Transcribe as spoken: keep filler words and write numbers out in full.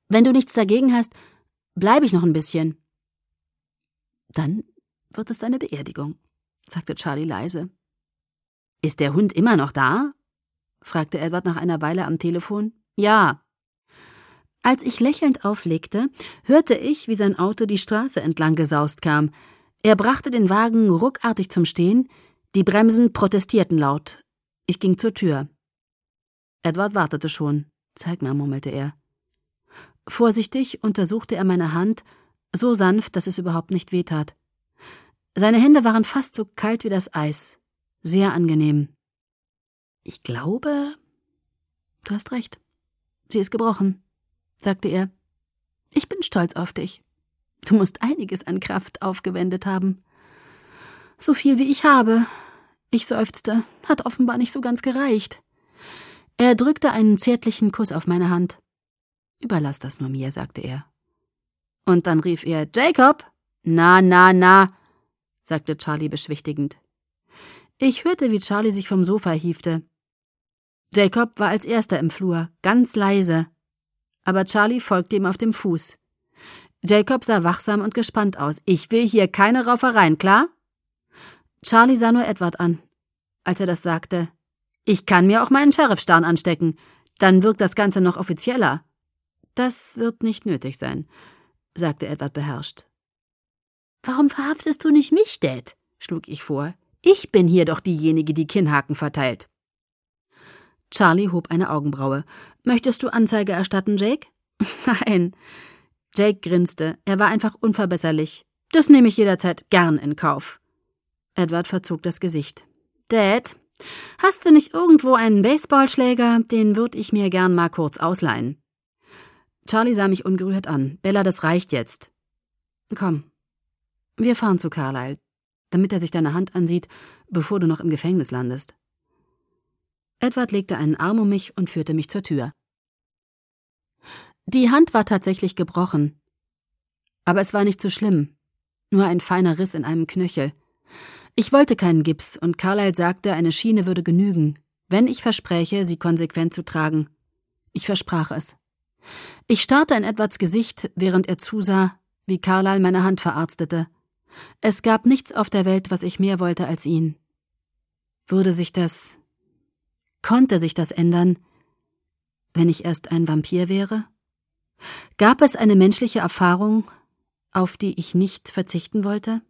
Wenn du nichts dagegen hast, bleibe ich noch ein bisschen. Dann wird es deine Beerdigung, sagte Charlie leise. Ist der Hund immer noch da? Fragte Edward nach einer Weile am Telefon. Ja. Als ich lächelnd auflegte, hörte ich, wie sein Auto die Straße entlang gesaust kam. Er brachte den Wagen ruckartig zum Stehen, die Bremsen protestierten laut. Ich ging zur Tür. Edward wartete schon. Zeig mal, murmelte er. Vorsichtig untersuchte er meine Hand, so sanft, dass es überhaupt nicht wehtat. Seine Hände waren fast so kalt wie das Eis. Sehr angenehm. Ich glaube, du hast recht. Sie ist gebrochen, sagte er. Ich bin stolz auf dich. Du musst einiges an Kraft aufgewendet haben. So viel wie ich habe. Ich seufzte, hat offenbar nicht so ganz gereicht. Er drückte einen zärtlichen Kuss auf meine Hand. Überlass das nur mir, sagte er. Und dann rief er, Jacob! Na, na, na, sagte Charlie beschwichtigend. Ich hörte, wie Charlie sich vom Sofa hiefte. Jacob war als erster im Flur, ganz leise. Aber Charlie folgte ihm auf dem Fuß. Jacob sah wachsam und gespannt aus. Ich will hier keine Raufereien, klar? Charlie sah nur Edward an, als er das sagte. Ich kann mir auch meinen Sheriffstern anstecken. Dann wirkt das Ganze noch offizieller. Das wird nicht nötig sein, sagte Edward beherrscht. Warum verhaftest du nicht mich, Dad? Schlug ich vor. Ich bin hier doch diejenige, die Kinnhaken verteilt. Charlie hob eine Augenbraue. Möchtest du Anzeige erstatten, Jake? Nein. Jake grinste. Er war einfach unverbesserlich. Das nehme ich jederzeit gern in Kauf. Edward verzog das Gesicht. Dad, hast du nicht irgendwo einen Baseballschläger? Den würde ich mir gern mal kurz ausleihen. Charlie sah mich ungerührt an. Bella, das reicht jetzt. Komm, wir fahren zu Carlyle, damit er sich deine Hand ansieht, bevor du noch im Gefängnis landest. Edward legte einen Arm um mich und führte mich zur Tür. Die Hand war tatsächlich gebrochen. Aber es war nicht so schlimm. Nur ein feiner Riss in einem Knöchel. Ich wollte keinen Gips und Carlyle sagte, eine Schiene würde genügen, wenn ich verspräche, sie konsequent zu tragen. Ich versprach es. Ich starrte in Edwards Gesicht, während er zusah, wie Carlyle meine Hand verarztete. Es gab nichts auf der Welt, was ich mehr wollte als ihn. Würde sich das, konnte sich das ändern, wenn ich erst ein Vampir wäre? Gab es eine menschliche Erfahrung, auf die ich nicht verzichten wollte?